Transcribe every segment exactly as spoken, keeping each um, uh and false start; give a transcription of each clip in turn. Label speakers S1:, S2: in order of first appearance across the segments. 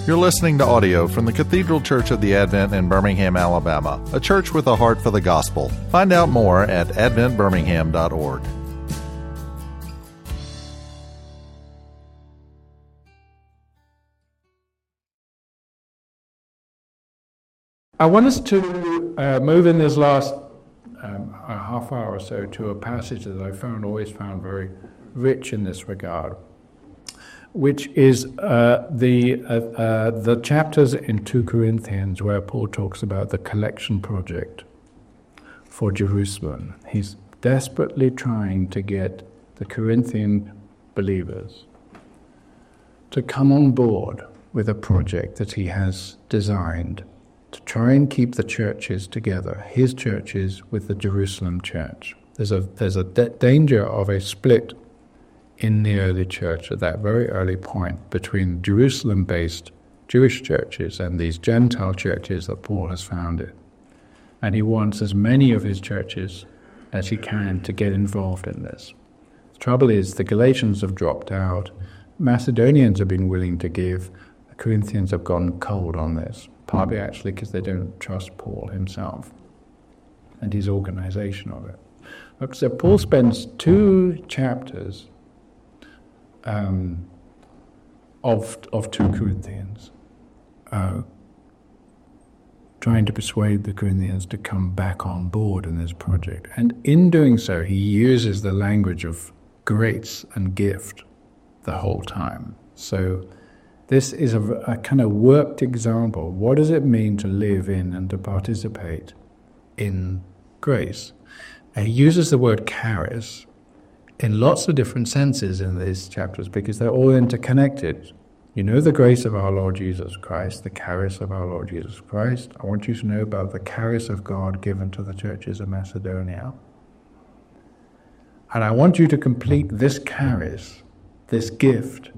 S1: You're listening to audio from the Cathedral Church of the Advent in Birmingham, Alabama, a church with a heart for the gospel. Find out more at advent birmingham dot org.
S2: I want us to uh, move in this last um, a half hour or so to a passage that I found always found very rich in this regard, which is uh, the uh, uh, the chapters in Second Corinthians where Paul talks about the collection project for Jerusalem. He's desperately trying to get the Corinthian believers to come on board with a project that he has designed to try and keep the churches together, his churches with the Jerusalem church. There's a there's a d- danger of a split in the early church at that very early point between Jerusalem-based Jewish churches and these Gentile churches that Paul has founded. And he wants as many of his churches as he can to get involved in this. The trouble is the Galatians have dropped out, Macedonians have been willing to give, the Corinthians have gone cold on this, partly actually because they don't trust Paul himself and his organization of it. Look, so Paul spends two chapters Um, of of Second Corinthians, uh, trying to persuade the Corinthians to come back on board in this project. And in doing so, he uses the language of grace and gift the whole time. So this is a, a kind of worked example. What does it mean to live in and to participate in grace? And he uses the word charis in lots of different senses in these chapters because they're all interconnected. You know the grace of our Lord Jesus Christ, the charis of our Lord Jesus Christ. I want you to know about the charis of God given to the churches of Macedonia. And I want you to complete this charis, this gift.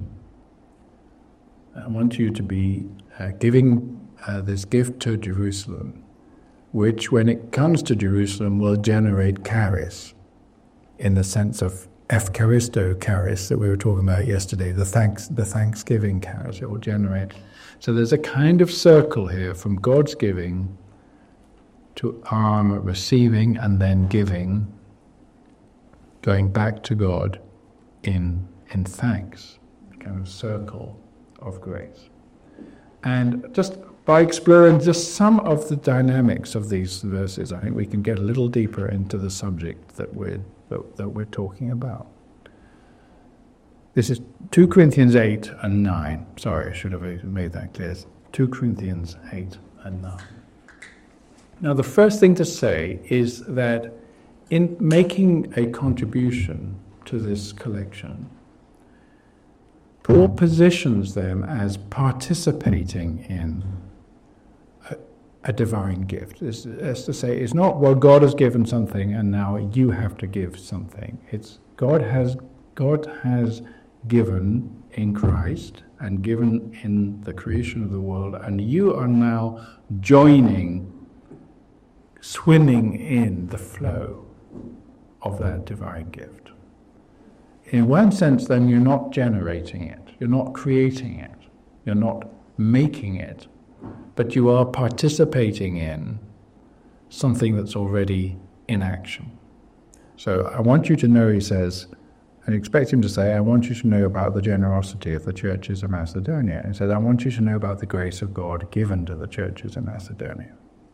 S2: I want you to be uh, giving uh, this gift to Jerusalem, which when it comes to Jerusalem will generate charis in the sense of Eucharisto charis that we were talking about yesterday, the thanks, the thanksgiving charis it will generate. So there's a kind of circle here from God's giving to our receiving and then giving, going back to God in in thanks, a kind of circle of grace. And just by exploring just some of the dynamics of these verses, I think we can get a little deeper into the subject that we're That, that we're talking about. This is Second Corinthians eight and nine. Sorry, I should have made that clear. Second Corinthians eight and nine. Now, the first thing to say is that in making a contribution to this collection, Paul positions them as participating in a, a divine gift. It's, it's to say, it's not, well, God has given something and now you have to give something. It's God has God has given in Christ and given in the creation of the world, and you are now joining, swimming in the flow of that divine gift. In one sense, then, you're not generating it, you're not creating it, you're not making it, but you are participating in something that's already in action. So I want you to know, he says, and expect him to say, I want you to know about the generosity of the churches of Macedonia. And he says, I want you to know about the grace of God given to the churches of Macedonia.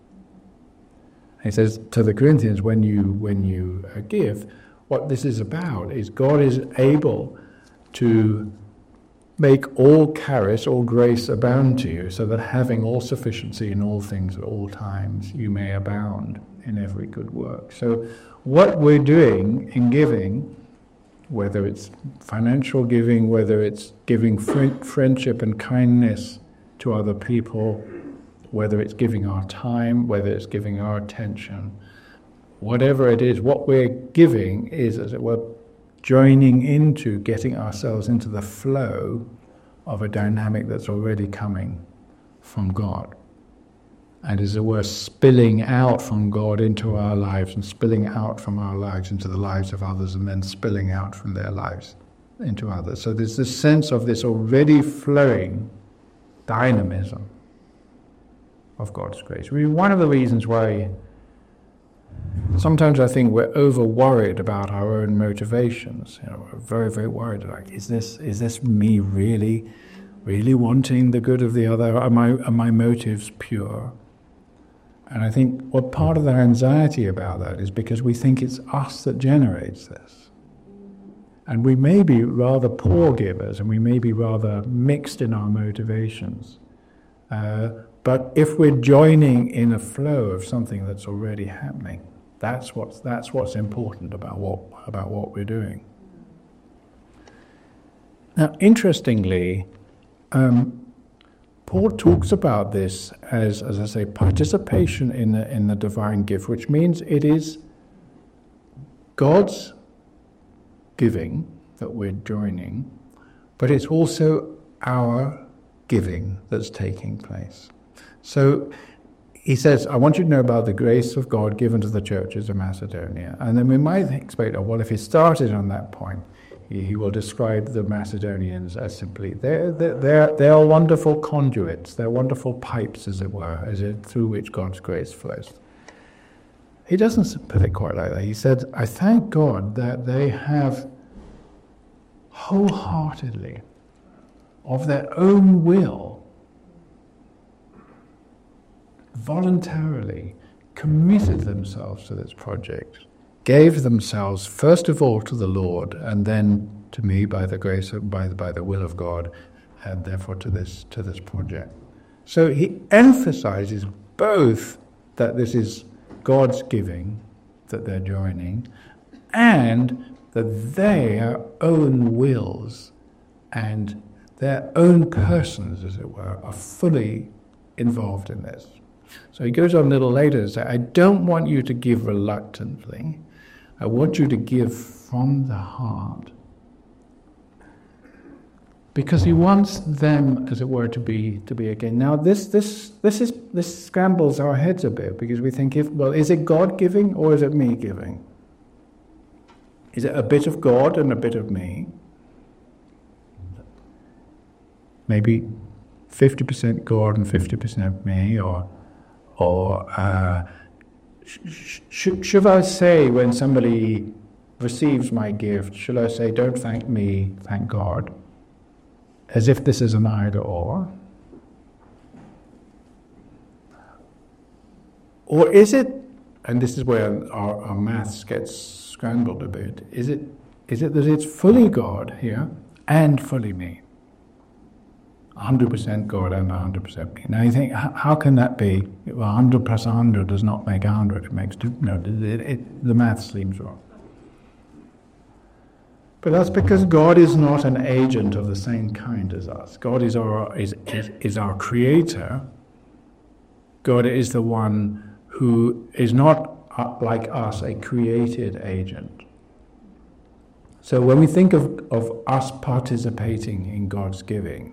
S2: He says to the Corinthians, when you when you uh, give, what this is about is God is able to make all charis, all grace abound to you, so that having all sufficiency in all things at all times, you may abound in every good work. So what we're doing in giving, whether it's financial giving, whether it's giving fr- friendship and kindness to other people, whether it's giving our time, whether it's giving our attention, whatever it is, what we're giving is, as it were, joining into, getting ourselves into the flow of a dynamic that's already coming from God. And as it were, spilling out from God into our lives and spilling out from our lives into the lives of others and then spilling out from their lives into others. So there's this sense of this already flowing dynamism of God's grace. I mean, one of the reasons why sometimes I think we're over worried about our own motivations. You know, we're very, very worried. Like, is this is this me really, really wanting the good of the other? Are my are my motives pure? And I think what part of the anxiety about that is because we think it's us that generates this. And we may be rather poor givers, and we may be rather mixed in our motivations. Uh, but if we're joining in a flow of something that's already happening, that's what's that's what's important about what about what we're doing. Now, interestingly, um, Paul talks about this as, as I say, participation in the, in the divine gift, which means it is God's giving that we're joining, but it's also our giving that's taking place. So he says, I want you to know about the grace of God given to the churches of Macedonia. And then we might expect, oh, well, if he started on that point, he will describe the Macedonians as simply, they're, they're, they're, they're wonderful conduits, they're wonderful pipes, as it were, as it, through which God's grace flows. He doesn't put it quite like that. He said, I thank God that they have wholeheartedly, of their own will, voluntarily committed themselves to this project, gave themselves first of all to the Lord, and then to me by the grace of, by the, by the will of God, and therefore to this to this project. So he emphasizes both that this is God's giving that they're joining, and that their own wills and their own persons, as it were, are fully involved in this. So he goes on a little later to say, I don't want you to give reluctantly. I want you to give from the heart. Because he wants them, as it were, to be to be again. Now this this this is this scrambles our heads a bit, because we think, if well, is it God giving or is it me giving? Is it a bit of God and a bit of me? Maybe fifty percent God and fifty percent me, or or uh, sh- sh- should I say when somebody receives my gift, should I say, don't thank me, thank God? As if this is an either or? Or is it, and this is where our, our maths gets scrambled a bit, is it is it that it's fully God here and fully me? one hundred percent God and one hundred percent me. Now you think, how, how can that be? Well, one hundred plus one hundred does not make one hundred, it makes two. No, it, it, the math seems wrong. But that's because God is not an agent of the same kind as us. God is our is, is, is our creator. God is the one who is not uh, like us, a created agent. So when we think of, of us participating in God's giving,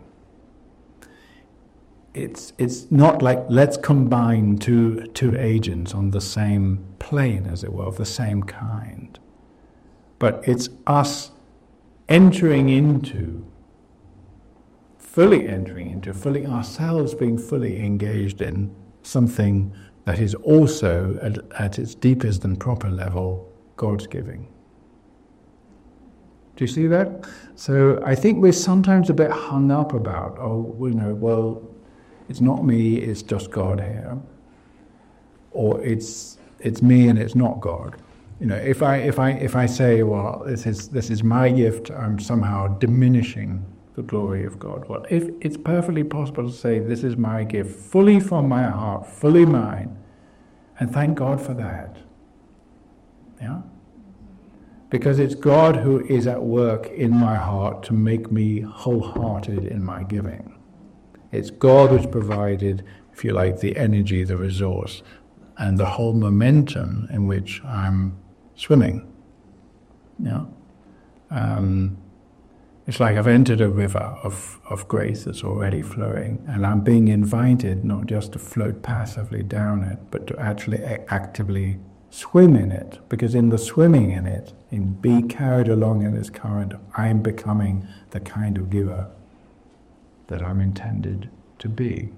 S2: it's it's not like let's combine two two agents on the same plane, as it were, of the same kind. But it's us entering into, fully entering into, fully ourselves being fully engaged in something that is also, at, at its deepest and proper level, God's giving. Do you see that? So I think we're sometimes a bit hung up about, oh, you know, well, it's not me, it's just God here. Or it's it's me and it's not God. You know, if I if I if I say, well, this is this is my gift, I'm somehow diminishing the glory of God. Well, if it's perfectly possible to say, this is my gift, fully from my heart, fully mine, and thank God for that. Yeah? Because it's God who is at work in my heart to make me wholehearted in my giving. It's God who's provided, if you like, the energy, the resource, and the whole momentum in which I'm swimming. Yeah, um, it's like I've entered a river of, of grace that's already flowing, and I'm being invited not just to float passively down it, but to actually a- actively swim in it. Because in the swimming in it, in being carried along in this current, I'm becoming the kind of giver that I'm intended to be.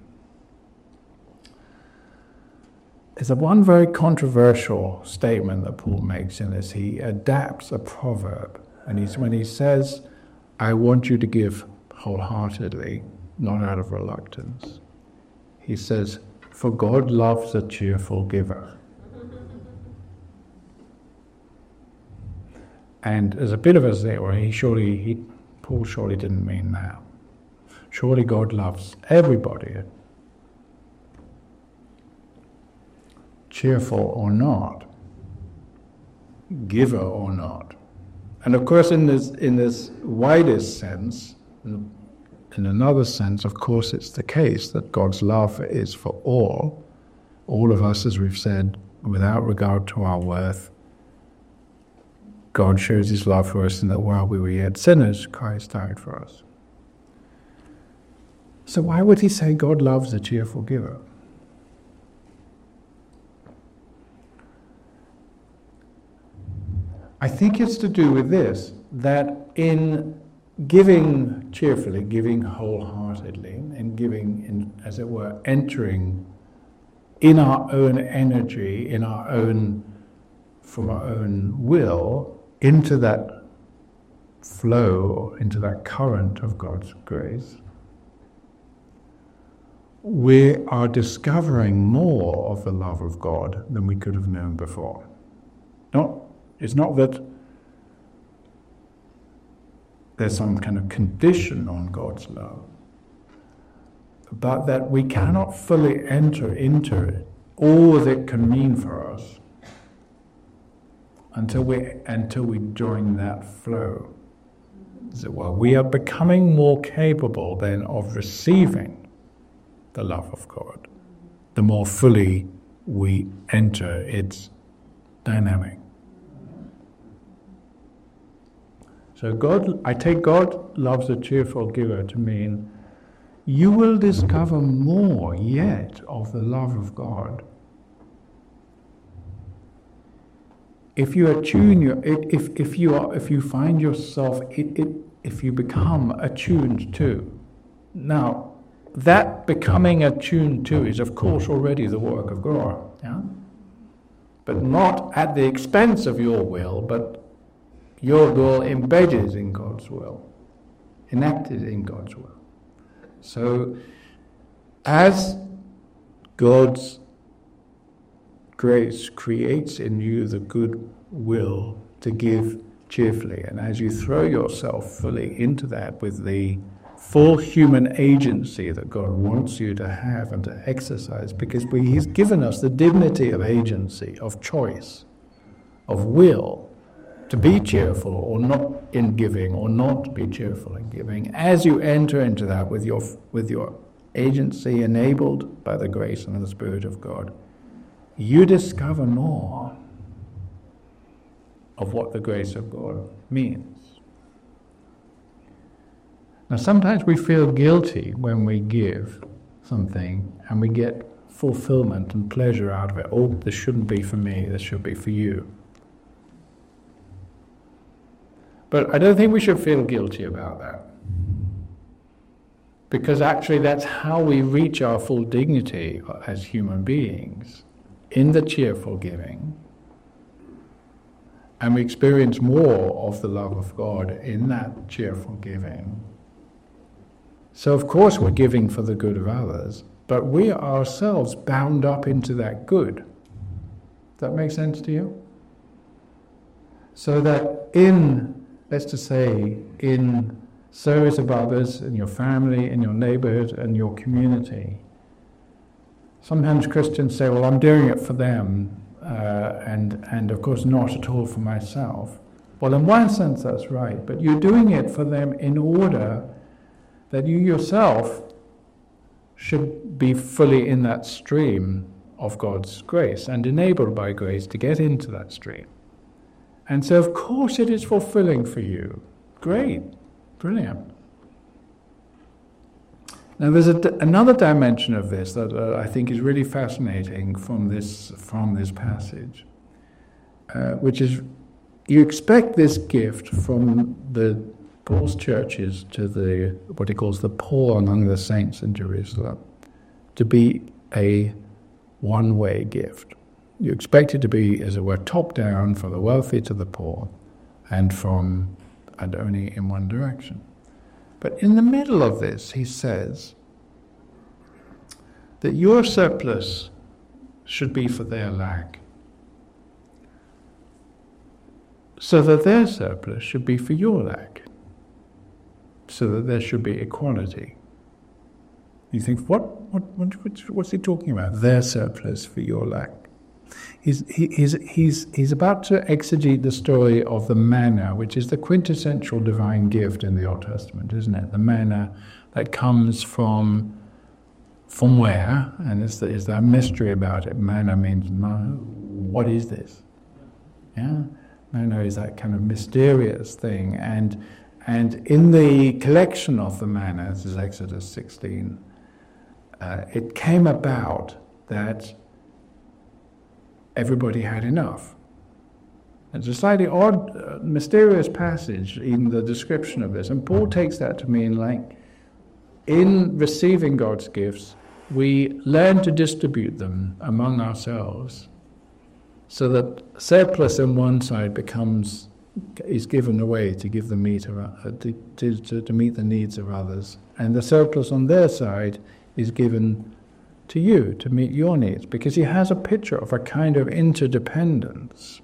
S2: There's a one very controversial statement that Paul makes in this. He adapts a proverb, and he's when he says, I want you to give wholeheartedly, not out of reluctance. He says, for God loves a cheerful giver. And there's a bit of us there where he surely, he, Paul surely didn't mean that. Surely God loves everybody, cheerful or not, giver or not. And of course, in this in this widest sense, in another sense, of course, it's the case that God's love is for all, all of us, as we've said, without regard to our worth. God shows his love for us in that while we were yet sinners, Christ died for us. So why would he say God loves a cheerful giver? I think it's to do with this, that in giving cheerfully, giving wholeheartedly, and giving, in, as it were, entering in our own energy, in our own, from our own will, into that flow, into that current of God's grace, we are discovering more of the love of God than we could have known before. Not, it's not that there's some kind of condition on God's love, but that we cannot fully enter into it, all that it can mean for us, until we until we join that flow. So, well, we are becoming more capable then of receiving the love of God, the more fully we enter its dynamic. So God, I take God loves a cheerful giver to mean you will discover more yet of the love of God if you attune your, if if you are, if you find yourself, it, it, if you become attuned to. Now, that becoming attuned to is, of course, already the work of God, yeah, but not at the expense of your will, but your will embedded in God's will, enacted in God's will. So, as God's grace creates in you the good will to give cheerfully, and as you throw yourself fully into that with the full human agency that God wants you to have and to exercise, because we, He's given us the dignity of agency, of choice, of will, to be cheerful or not in giving, or not to be cheerful in giving. As you enter into that with your with your agency enabled by the grace and the Spirit of God, you discover more of what the grace of God means. Now, sometimes we feel guilty when we give something and we get fulfillment and pleasure out of it. Oh, this shouldn't be for me, this should be for you. But I don't think we should feel guilty about that. Because actually that's how we reach our full dignity as human beings, in the cheerful giving. And we experience more of the love of God in that cheerful giving. So of course we're giving for the good of others, but we are ourselves bound up into that good. Does that make sense to you? So that in, let's just say, in service of others, in your family, in your neighborhood, and your community, sometimes Christians say, well, I'm doing it for them, uh, and, and of course not at all for myself. Well, in one sense that's right, but you're doing it for them in order that you yourself should be fully in that stream of God's grace and enabled by grace to get into that stream. And so of course it is fulfilling for you. Great, brilliant. Now there's a, another dimension of this that uh, I think is really fascinating from this, from this passage, uh, which is you expect this gift from the Paul's churches to the what he calls the poor among the saints in Jerusalem to be a one-way gift. You expect it to be, as it were, top-down, from the wealthy to the poor, and from and only in one direction. But in the middle of this, he says that your surplus should be for their lack, so that their surplus should be for your lack, so that there should be equality. You think, what? What? what what's he talking about? Their surplus for your lack. He's, he, he's, he's, he's about to exegete the story of the manna, which is the quintessential divine gift in the Old Testament, isn't it? The manna that comes from from where? And is there, is there a mystery about it? Manna means, what is this? Yeah? Manna is that kind of mysterious thing. And, and in the collection of the manna, this is Exodus sixteen, uh, it came about that everybody had enough. It's a slightly odd, uh, mysterious passage in the description of this, and Paul takes that to mean, like, in receiving God's gifts, we learn to distribute them among ourselves, so that surplus on one side becomes is given away to give the meat or, uh, to, to, to meet the needs of others, and the surplus on their side is given to you to meet your needs, because he has a picture of a kind of interdependence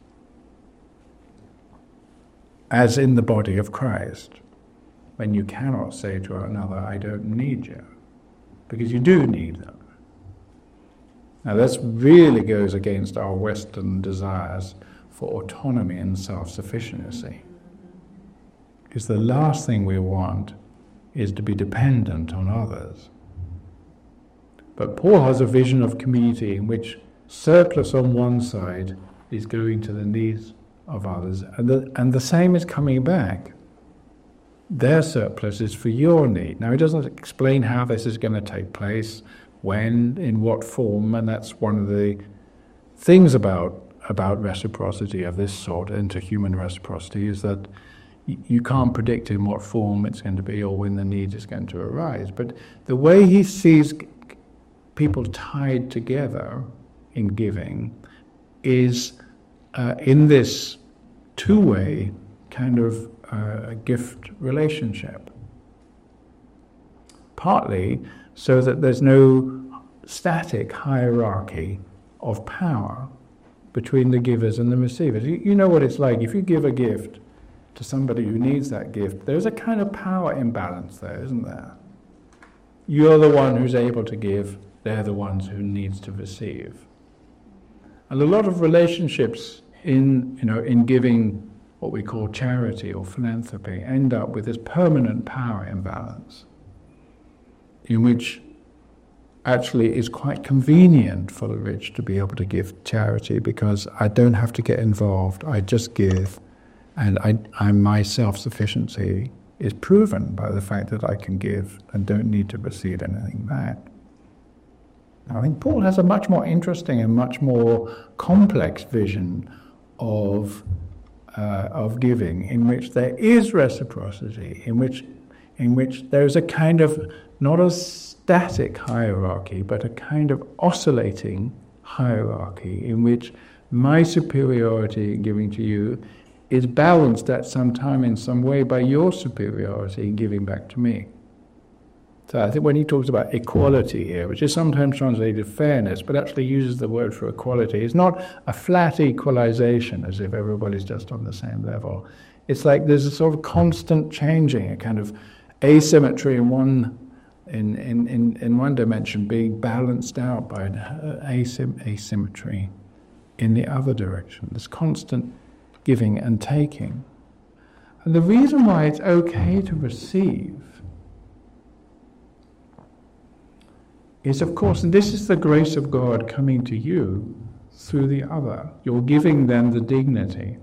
S2: as in the body of Christ, when you cannot say to another, I don't need you, because you do need them. Now this really goes against our Western desires for autonomy and self-sufficiency, because the last thing we want is to be dependent on others. But Paul has a vision of community in which surplus on one side is going to the needs of others, and the, and the same is coming back. Their surplus is for your need. Now, he doesn't explain how this is going to take place, when, in what form, and that's one of the things about about reciprocity of this sort, interhuman reciprocity, is that y- you can't predict in what form it's going to be or when the need is going to arise. But the way he sees people tied together in giving is uh, in this two-way kind of uh, gift relationship. Partly so that there's no static hierarchy of power between the givers and the receivers. You, you know what it's like. If you give a gift to somebody who needs that gift, there's a kind of power imbalance there, isn't there? You're the one who's able to give, they're the ones who needs to receive. And a lot of relationships in, you know, in giving what we call charity or philanthropy end up with this permanent power imbalance, in which actually it's quite convenient for the rich to be able to give charity, because I don't have to get involved, I just give, and I, I my self-sufficiency is proven by the fact that I can give and don't need to receive anything back. I think Paul has a much more interesting and much more complex vision of uh, of giving, in which there is reciprocity, in which in which there is a kind of not a static hierarchy, but a kind of oscillating hierarchy, in which my superiority in giving to you is balanced at some time in some way by your superiority in giving back to me. So I think when he talks about equality here, which is sometimes translated fairness, but actually uses the word for equality, it's not a flat equalization as if everybody's just on the same level. It's like there's a sort of constant changing, a kind of asymmetry in one in, in, in, in one dimension being balanced out by an asym- asymmetry in the other direction. This constant giving and taking. And the reason why it's okay to receive is, of course, and this is the grace of God coming to you through the other. You're giving them the dignity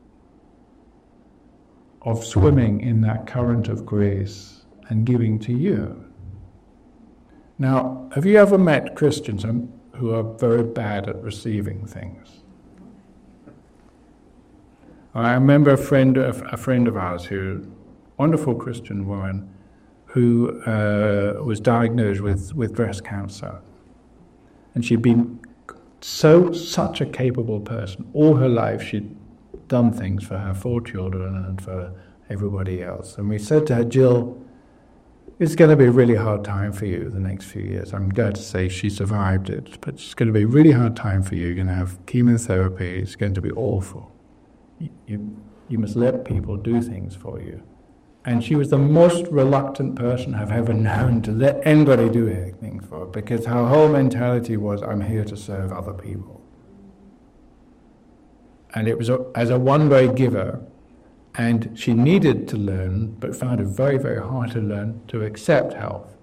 S2: of swimming in that current of grace and giving to you. Now, have you ever met Christians who are very bad at receiving things? I remember a friend of, a friend of ours who wonderful Christian woman who uh, was diagnosed with, with breast cancer. And she'd been so such a capable person. All her life she'd done things for her four children and for everybody else. And we said to her, Jill, it's going to be a really hard time for you the next few years. I'm glad to say she survived it, but it's going to be a really hard time for you. You're going to have chemotherapy. It's going to be awful. You, you, you must let people do things for you. And she was the most reluctant person I've ever known to let anybody do anything for her, because her whole mentality was, I'm here to serve other people. And it was a, as a one-way giver, and she needed to learn, but found it very, very hard to learn, to accept help.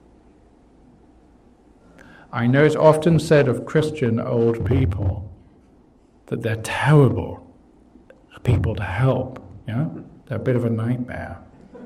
S2: I know it's often said of Christian old people that they're terrible people to help. Yeah? They're a bit of a nightmare.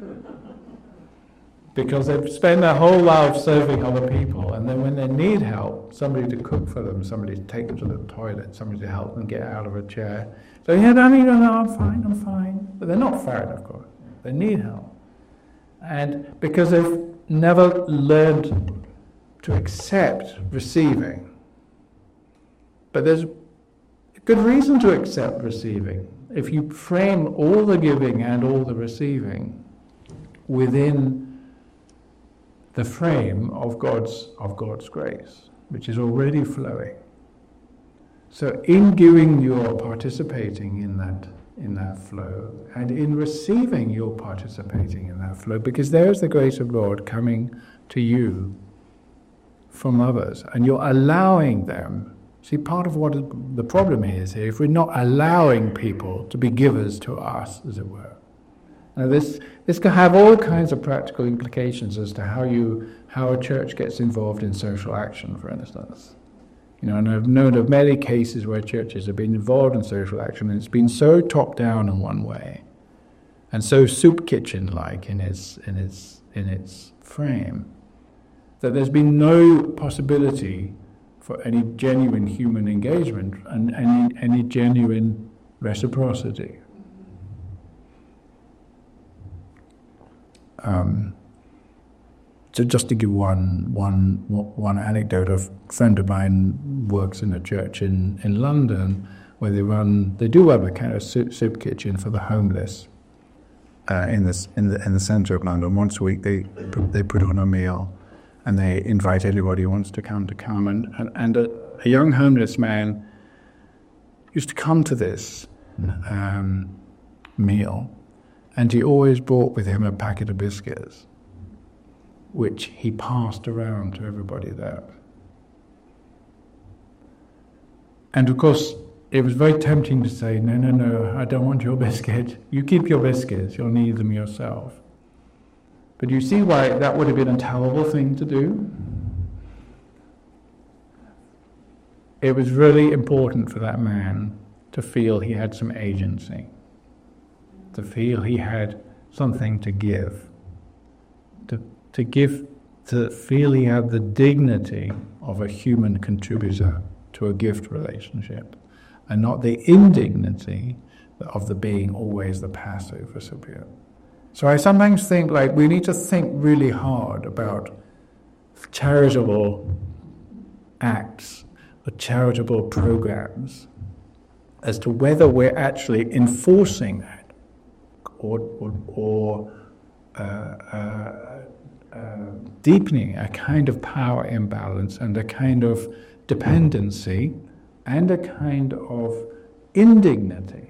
S2: Because they've spent their whole life serving other people, and then when they need help, somebody to cook for them, somebody to take them to the toilet, somebody to help them get out of a chair. So, yeah, no, no, no, I'm fine, I'm fine. But they're not fine, of course. They need help. And because they've never learned to accept receiving. But there's a good reason to accept receiving. If you frame all the giving and all the receiving within the frame of God's of God's grace, which is already flowing. So in giving, you're participating in that in that flow, and in receiving, you're participating in that flow, because there's the grace of Lord coming to you from others, and you're allowing them. See, part of what the problem is here, if we're not allowing people to be givers to us, as it were. Now this this can have all kinds of practical implications as to how you how a church gets involved in social action, for instance. You know, and I've known of many cases where churches have been involved in social action, and it's been so top down in one way, and so soup kitchen like in its in its in its frame, that there's been no possibility for any genuine human engagement and any any genuine reciprocity. Um, so just to give one one one anecdote, a friend of mine works in a church in, in London where they run they do have a kind of soup, soup kitchen for the homeless uh, in this in the in the centre of London. Once a week they they put on a meal and they invite anybody who wants to come to come and and, and a, a young homeless man used to come to this um, meal. And he always brought with him a packet of biscuits, which he passed around to everybody there. And of course, it was very tempting to say, no, no, no, I don't want your biscuit. You keep your biscuits, you'll need them yourself. But you see why that would have been a terrible thing to do? It was really important for that man to feel he had some agency, to feel he had something to give, to to give, to feel he had the dignity of a human contributor to a gift relationship, and not the indignity of the being always the passive recipient. So I sometimes think like we need to think really hard about charitable acts or charitable programs as to whether we're actually enforcing that, or or, or uh, uh, uh, deepening a kind of power imbalance and a kind of dependency and a kind of indignity.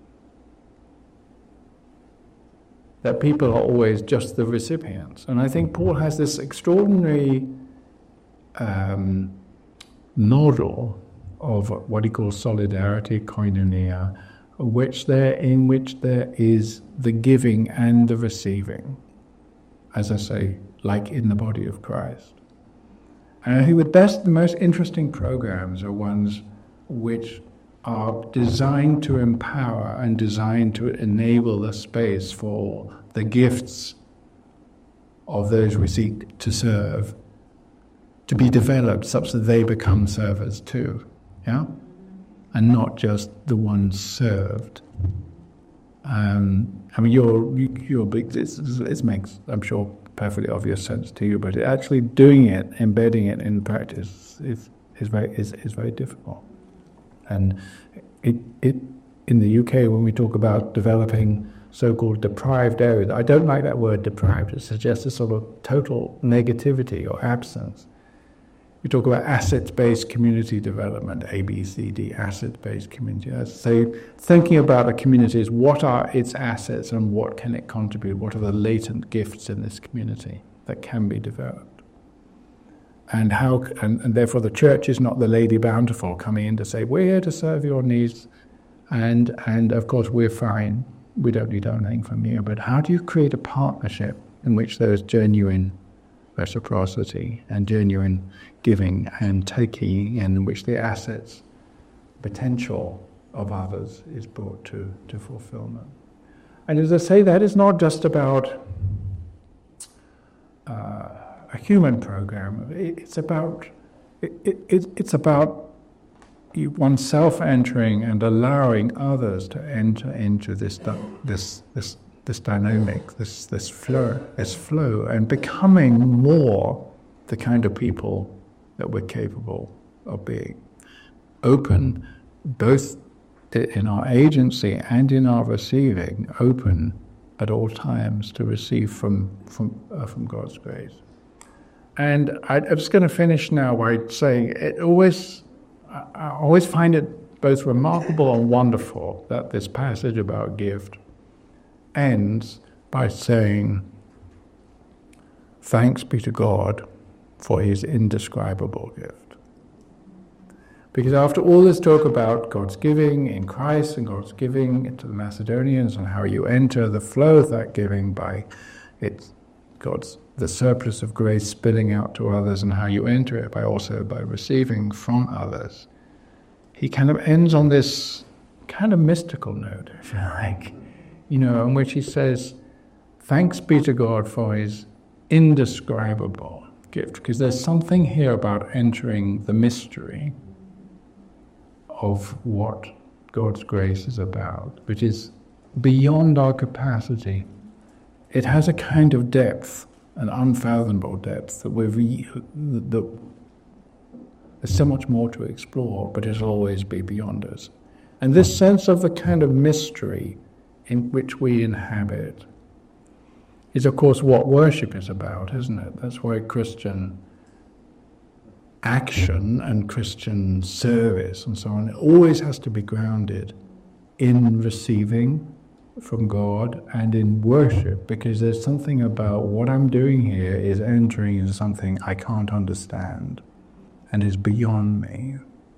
S2: That people are always just the recipients. And I think Paul has this extraordinary um, model of what he calls solidarity, koinonia, which there, in which there is the giving and the receiving, as I say, like in the body of Christ. And I think the best, the most interesting programs are ones which are designed to empower and designed to enable the space for the gifts of those we seek to serve to be developed such that they become servers too, yeah? And not just the ones served. Um, I mean, you're, you're big, it's, it makes, I'm sure, perfectly obvious sense to you, but actually doing it, embedding it in practice is is very is, is very difficult. And it it in the U K, when we talk about developing so-called deprived areas, I don't like that word deprived. It suggests a sort of total negativity or absence. We talk about assets-based community development, A B C D, asset-based community. So thinking about a community is what are its assets and what can it contribute? What are the latent gifts in this community that can be developed? And how? And, and therefore the church is not the Lady Bountiful coming in to say, we're here to serve your needs, and and of course we're fine. We don't need anything from you. But how do you create a partnership in which there is genuine reciprocity and genuine giving and taking, and in which the assets, potential of others is brought to, to fulfillment? And as I say, that is not just about uh, a human program. It, it's about it, it, it's about oneself entering and allowing others to enter into this this this this dynamic, this this flow, this flow, and becoming more the kind of people that we're capable of being. Open, both in our agency and in our receiving, open at all times to receive from from uh, from God's grace. And I, I'm just going to finish now by saying it always, I, I always find it both remarkable and wonderful that this passage about gift ends by saying, "Thanks be to God for his indescribable gift." Because after all this talk about God's giving in Christ and God's giving to the Macedonians and how you enter the flow of that giving by it's God's the surplus of grace spilling out to others, and how you enter it by also by receiving from others, he kind of ends on this kind of mystical note, if you like, you know, in which he says, "Thanks be to God for his indescribable gift," because there's something here about entering the mystery of what God's grace is about, which is beyond our capacity. It has a kind of depth, an unfathomable depth, that we're re- that there's so much more to explore, but it'll always be beyond us. And this sense of the kind of mystery in which we inhabit is, of course, what worship is about, isn't it? That's why Christian action and Christian service and so on, it always has to be grounded in receiving from God and in worship, because there's something about what I'm doing here is entering into something I can't understand and is beyond me.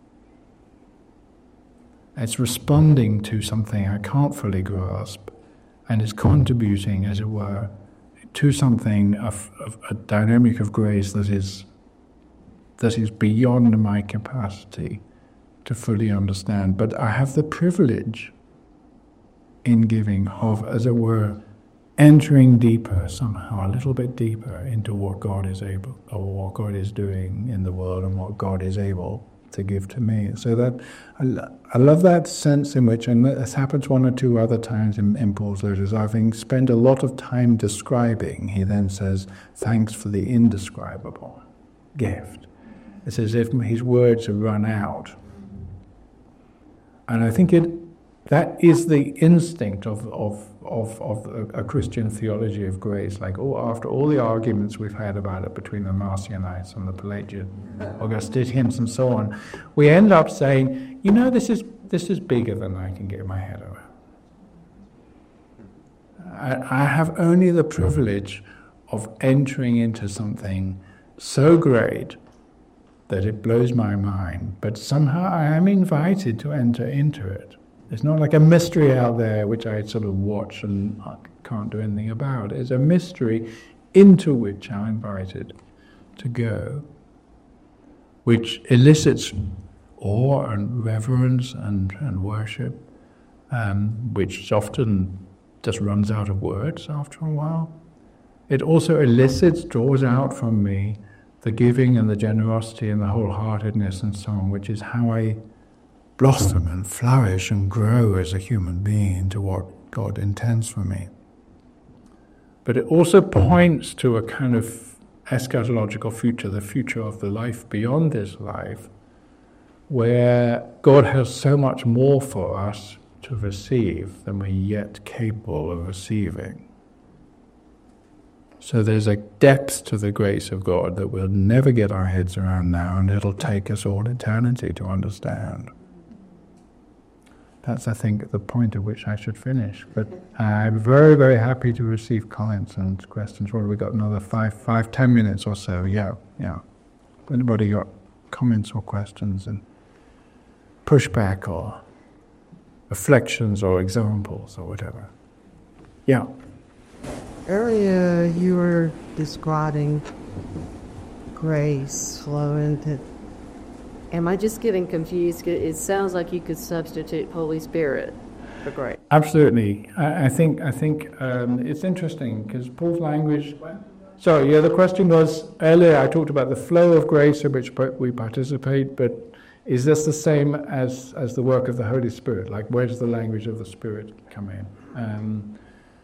S2: It's responding to something I can't fully grasp and is contributing, as it were, to something of, of a dynamic of grace that is that is beyond my capacity to fully understand. But I have the privilege in giving of, as it were, entering deeper somehow, a little bit deeper into what God is able, or what God is doing in the world and what God is able to give to me. So that I, lo- I love that sense in which, and this happens one or two other times in, in Paul's letters, having spent a lot of time describing, he then says, "Thanks for the indescribable gift." It's as if his words have run out. And I think it that is the instinct of of of, of a, a Christian theology of grace. Like, oh, after all the arguments we've had about it between the Marcionites and the Pelagian Augustinians and so on, we end up saying, you know, this is this is bigger than I can get my head around. I, I have only the privilege of entering into something so great that it blows my mind, but somehow I am invited to enter into it. It's not like a mystery out there which I sort of watch and can't do anything about. It's a mystery into which I'm invited to go, which elicits awe and reverence and, and worship, um, which often just runs out of words after a while. It also elicits, draws out from me the giving and the generosity and the wholeheartedness and so on, which is how I blossom and flourish and grow as a human being into what God intends for me. But it also points to a kind of eschatological future, the future of the life beyond this life, where God has so much more for us to receive than we're yet capable of receiving. So there's a depth to the grace of God that we'll never get our heads around now, and it'll take us all eternity to understand. That's, I think, the point at which I should finish. But I'm very, very happy to receive comments and questions. What have we got? Another five, five, ten minutes or so. Yeah, yeah. Anybody got comments or questions and pushback or reflections or examples or whatever? Yeah.
S3: Earlier, you were describing grace flowing to.
S4: Am I just getting confused? It sounds like you could substitute Holy Spirit for grace.
S2: Absolutely. I, I think I think um, it's interesting because Paul's language. So yeah, the question was earlier. I talked about the flow of grace in which we participate, but is this the same as as the work of the Holy Spirit? Like, where does the language of the Spirit come in? Um,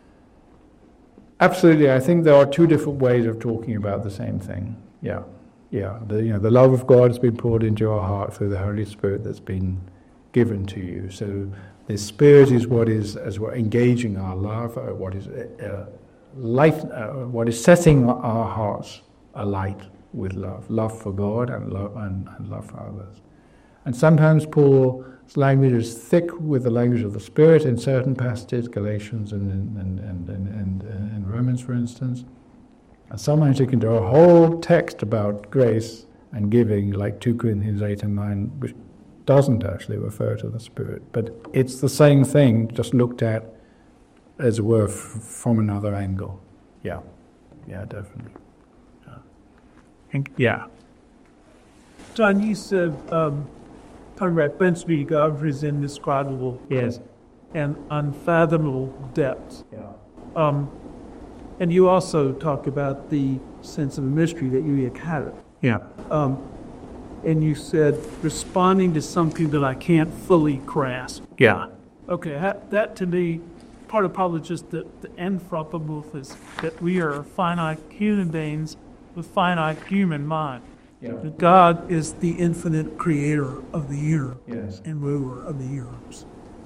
S2: absolutely. I think there are two different ways of talking about the same thing. Yeah. Yeah, the, you know, the love of God has been poured into your heart through the Holy Spirit that's been given to you. So the Spirit is what is, as we're engaging our love, uh, what is uh, life, uh, what is setting our hearts alight with love, love for God and love and, and love for others. And sometimes Paul's language is thick with the language of the Spirit in certain passages, Galatians and and and and, and, and Romans, for instance. And sometimes you can do a whole text about grace and giving, like two Corinthians eight and nine, which doesn't actually refer to the Spirit. But it's the same thing, just looked at, as it were, f- from another angle. Yeah. Yeah, definitely. Yeah. yeah.
S5: John, you said, um, talking about thanks be to God for his indescribable
S2: Yes.
S5: and unfathomable depths.
S2: Yeah.
S5: Um, And you also talk about the sense of mystery that you had.
S2: Yeah.
S5: Um, and you said responding to something that I can't fully grasp.
S2: Yeah.
S5: Okay, that, that to me, part of probably just the, the anthropomorphism, that we are finite human beings with finite human mind.
S2: Yeah.
S5: That God is the infinite creator of the universe
S2: Yes.
S5: and ruler of the universe.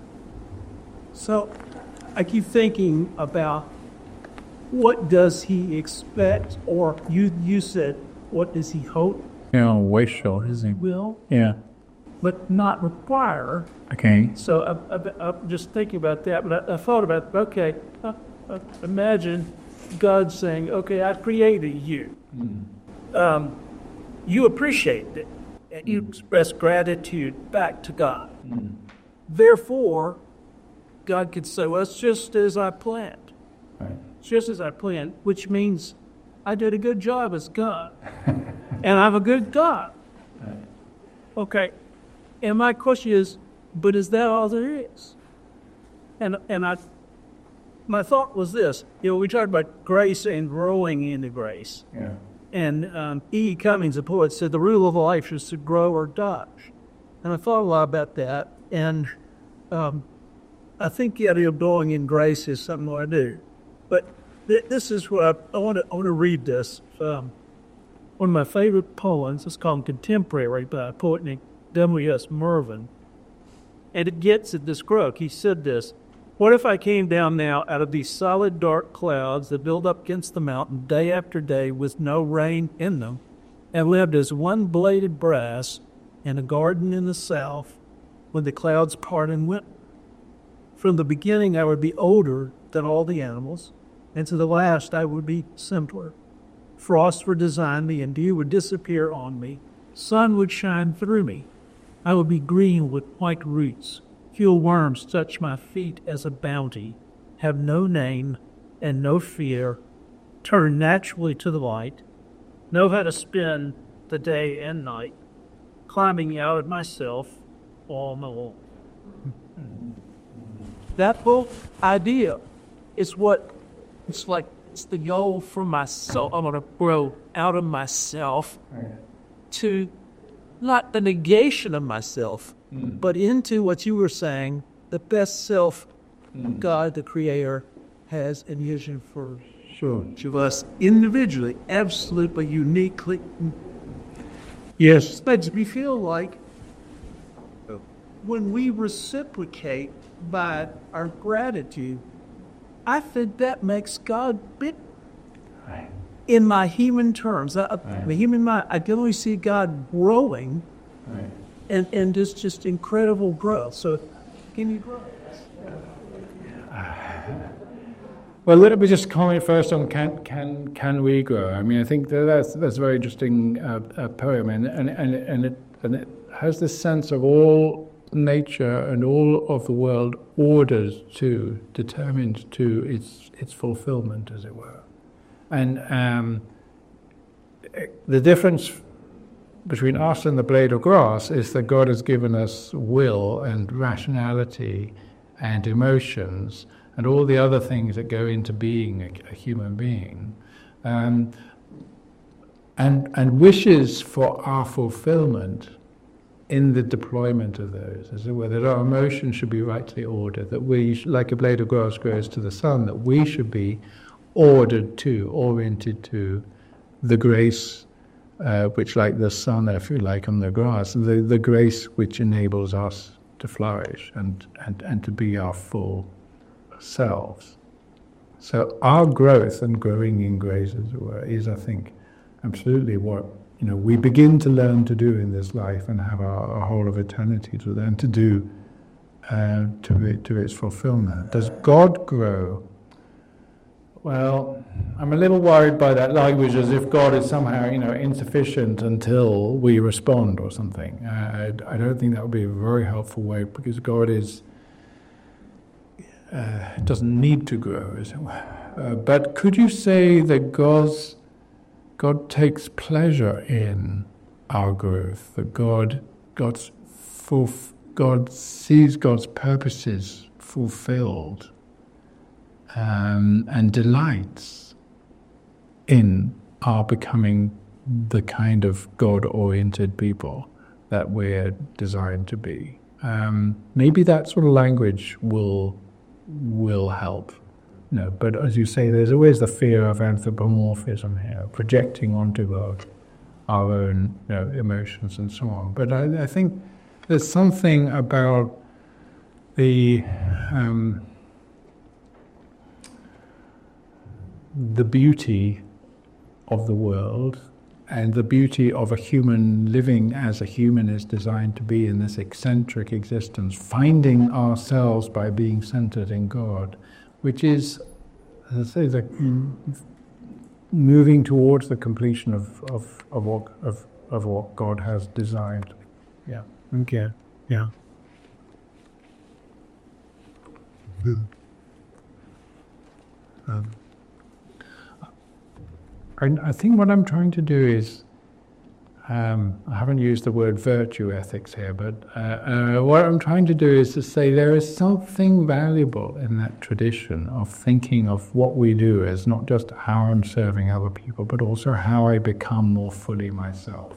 S5: So I keep thinking about what does he expect, or you you said, what does he hope?
S2: Yeah, way short, isn't he?
S5: Will,
S2: Yeah.
S5: but not require.
S2: Okay.
S5: So I, I, I'm just thinking about that, but I, I thought about, okay, uh, uh, imagine God saying, okay, I created you.
S2: Mm.
S5: Um, you appreciated it, and you express gratitude back to God.
S2: Mm.
S5: Therefore, God could say, well, it's just as I planned.
S2: Right.
S5: Just as I planned, which means I did a good job as God. And I'm a good God.
S2: Right.
S5: Okay. And my question is, but is that all there is? And and I my thought was this, you know, we talked about grace and growing into grace.
S2: Yeah.
S5: And um, E E. Cummings, the poet, said the rule of life is to grow or die. And I thought a lot about that. And um, I think the idea of growing in grace is something I do. But th- this is what I, I want to I want to read this. Um, one of my favorite poems is called Contemporary by a poet named W S Mervyn. And it gets at this growth. He said this, what if I came down now out of these solid dark clouds that build up against the mountain day after day with no rain in them, and lived as one bladed brass in a garden in the south when the clouds part in winter? From the beginning I would be older than all the animals, and to the last I would be simpler. Frost would design me, and dew would disappear on me. Sun would shine through me. I would be green with white roots. Few worms touch my feet as a bounty. Have no name and no fear. Turn naturally to the light. Know how to spend the day and night. Climbing out of myself all my life. That whole idea is what it's like. It's the goal for myself. I'm going to grow out of myself to not the negation of myself, mm. but into what you were saying, the best self mm. God, the Creator, has envisioned for sure. each of us individually, absolutely, uniquely. Yes. It makes me feel like when we reciprocate by our gratitude, I think that makes God big. Right. In my human terms, I, right. the human mind, I can only see God growing, right. and and just just incredible growth. So, can you grow?
S2: Well, let me just comment first on can can can we grow? I mean, I think that that's that's a very interesting uh, uh, poem, and and and and it and it has this sense of all nature and all of the world ordered to, determined to its its fulfillment, as it were. And um, the difference between us and the blade of grass is that God has given us will and rationality and emotions and all the other things that go into being a, a human being, um, and and wishes for our fulfillment in the deployment of those, as it were, that our emotions should be rightly ordered, that we, like a blade of grass grows to the sun, that we should be ordered to, oriented to the grace uh, which, like the sun, if you like, on the grass, the, the grace which enables us to flourish and, and, and to be our full selves. So our growth and growing in grace, as it were, is, I think, absolutely what you know we begin to learn to do in this life and have our, our whole of eternity to learn to do uh, to it, to its fulfillment. Does God grow? Well, I'm a little worried by that language, as if God is somehow, you know, insufficient until we respond or something. Uh, I, I don't think that would be a very helpful way, because God is uh, doesn't need to grow, as it were. Uh, but could you say that God's God takes pleasure in our growth? That God, God's full, God sees God's purposes fulfilled. Um, and delights in our becoming the kind of God-oriented people that we're designed to be. Um, maybe that sort of language will will help. You know, but as you say, there's always the fear of anthropomorphism here, projecting onto God our own you know, emotions and so on. But I, I think there's something about the um, the beauty of the world and the beauty of a human living as a human is designed to be in this eccentric existence, finding ourselves by being centered in God, which is, as I say, the moving towards the completion of of of what of, of what God has designed. Yeah. Okay. Yeah. Um. I think what I'm trying to do is, um, I haven't used the word virtue ethics here, but uh, uh, what I'm trying to do is to say there is something valuable in that tradition of thinking of what we do as not just how I'm serving other people, but also how I become more fully myself.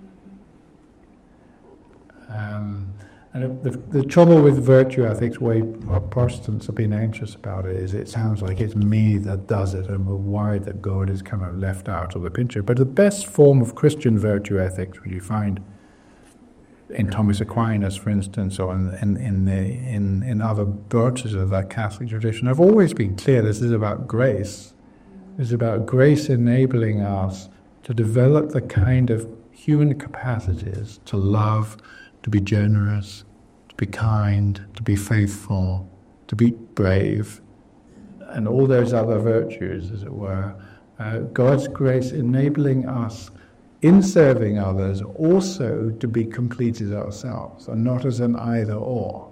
S2: Um, and the, the trouble with virtue ethics, the way Protestants have been anxious about it, is it sounds like it's me that does it, and we're worried that God is kind of left out of the picture. But the best form of Christian virtue ethics, which you find in Thomas Aquinas, for instance, or in in in, the, in, in other branches of that Catholic tradition, have always been clear. This is about grace. It's about grace enabling us to develop the kind of human capacities to love, to be generous, to be kind, to be faithful, to be brave, and all those other virtues, as it were. Uh, God's grace enabling us, in serving others, also to be completed ourselves, and not as an either-or.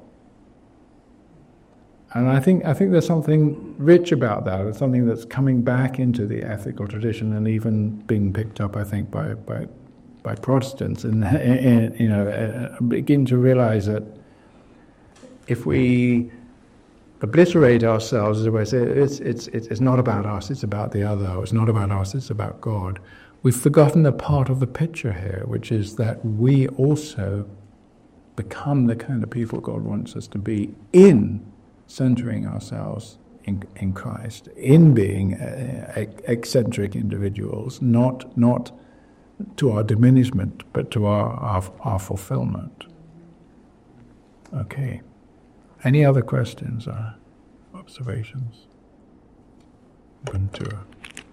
S2: And I think I think there's something rich about that. It's something that's coming back into the ethical tradition and even being picked up, I think, by by. by Protestants, and, and you know, uh, begin to realize that if we obliterate ourselves, as I say, it's it's it's not about us, it's about the other. Or it's not about us, it's about God. We've forgotten a part of the picture here, which is that we also become the kind of people God wants us to be in centering ourselves in, in Christ, in being uh, eccentric individuals, not not to our diminishment, but to our, our, our fulfillment. Okay. Any other questions or observations? Ventura.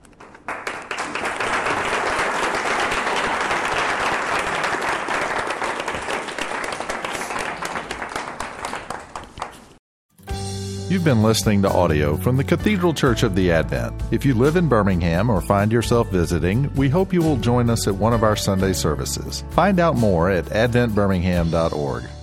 S1: You've been listening to audio from the Cathedral Church of the Advent. If you live in Birmingham or find yourself visiting, we hope you will join us at one of our Sunday services. Find out more at advent birmingham dot org.